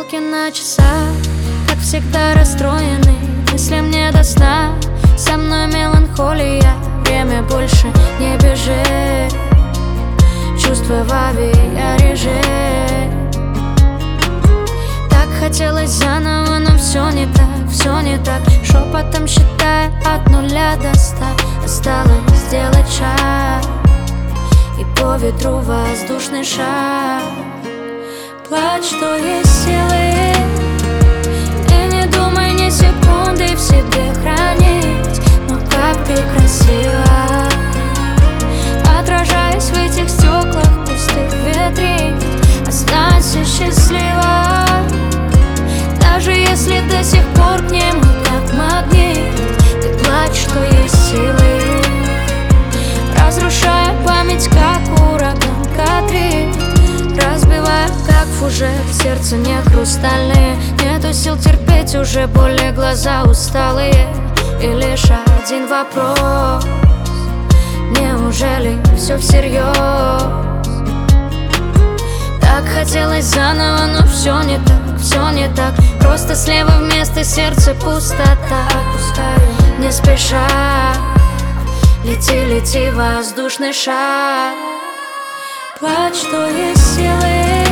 Стрелки на часах, как всегда расстроены, мысли мне до сна. Со мной меланхолия, время больше не бежит, чувства в авиареже. Так хотелось заново, но все не так, все не так. Шепотом считая от 0 до 100, осталось сделать шаг, и по ветру воздушный шар. Плачь, что есть силы, и не думай ни секунды в себе хранить. Но как ты красива, отражаясь в этих стеклах пустых витрин. Останься счастлива, даже если до сих пор к нему как магнит. Ты плачь, что есть силы, разрушая память, как ураган Катрин, разбивая, как фужер, сердце не хрустальные. Нету сил терпеть уже боли, глаза усталые. И лишь один вопрос: неужели все всерьез? Так хотелось заново, но все не так, все не так. Просто слева вместо сердца пустота. Не спеша, лети, лети, воздушный шар. Плачь, что есть силы,